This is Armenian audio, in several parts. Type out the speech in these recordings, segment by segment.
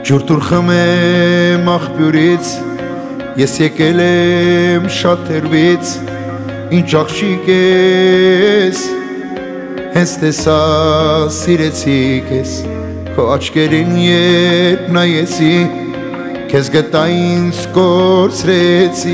Ջուր թուրխում եմ աղբյուրից, ես եկել եմ շատ հեռվից, ինչ աղջիկ ես, հենց տեսա սիրեցի քեզ, քո աչքերին երբ նայեցի, քեզ գտա ինձ կորցրեցի,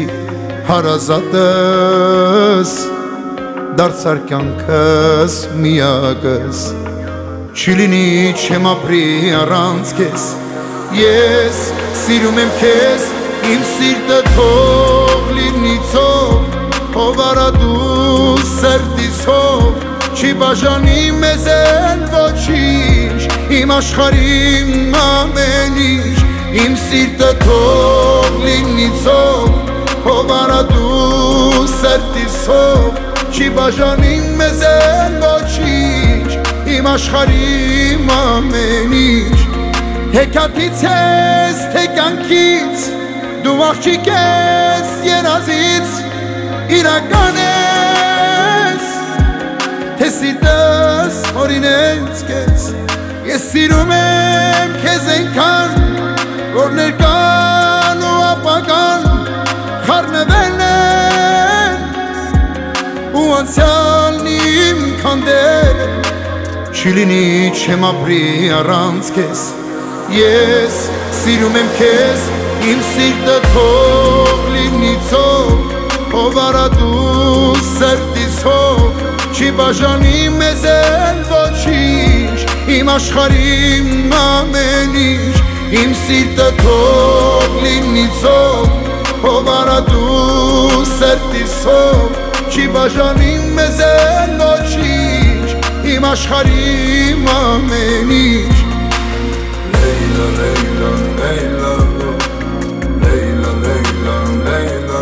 հարազատս, դարձար կյանքս միակս, չի լինի չեմ ապրի առանց քեզ, ես սիրում եմ քեզ, իմ սիրտը թող լինի ծով, ով արա դու սրտիս հով, չի բաժանի մեզ էլ ոչինչ, իմ աշխարհին ամեն ինչ, իմ սիրտը թող լինի ծով, ով արա դու սրտիս հով, չի բաժանի մեզ էլ ոչինչ, իմ աշխարհին ամեն ինչ, հեքիաթից ես, թե կյանքից, դու աղջիկ ես երազից, իրական ես, թե սիրտս օրինեց քեզ, ես սիրում եմ քեզ այնքան, որ ներկան ու ապագան խառնվել են, ու անցյալն իմ քանդել, չի լինի չեմ ապրի առանց քեզ, ես սիրում եմ քեզ, իմ սիրտը թող լինի ծով, ով արա դու սրտիս հով, չի բաժանի մեզ էլ ոչինչ, իմ աշխարհին ամեն ինչ, իմ սիրտը թող լինի ծով, ով արա դու սրտիս հով, չի բաժանի մեզ էլ ոչինչ, իմ աշխարհին ամեն ինչ. Leyla, Leyla, Leyla, Leyla, Leyla, Leyla,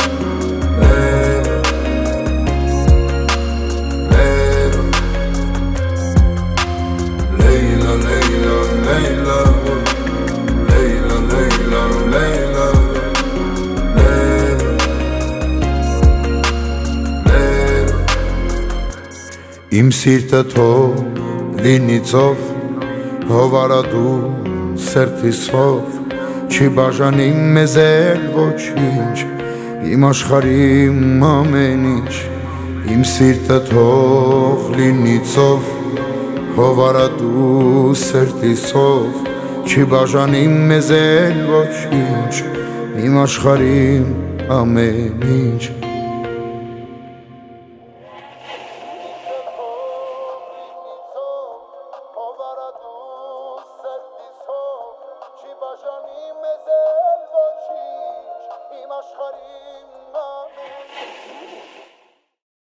Leyla, Leyla, Leyla, Leyla, Leyla, Leyla, Իմ սիրտը թող լինի ծով, ով արա դու սրտիս հով, չի բաժանի մեզ էլ ոչինչ, իմ աշխարհին ամեն ինչ, իմ սիրտը թող լինի ծով, ով արա դու սրտիս հով, չի բաժանի մեզ էլ ոչինչ, իմ աշխարհին ամեն ինչ. Բաժանի մեզ էլ ոչինչ, իմ աշխարհին ամեն ինչ.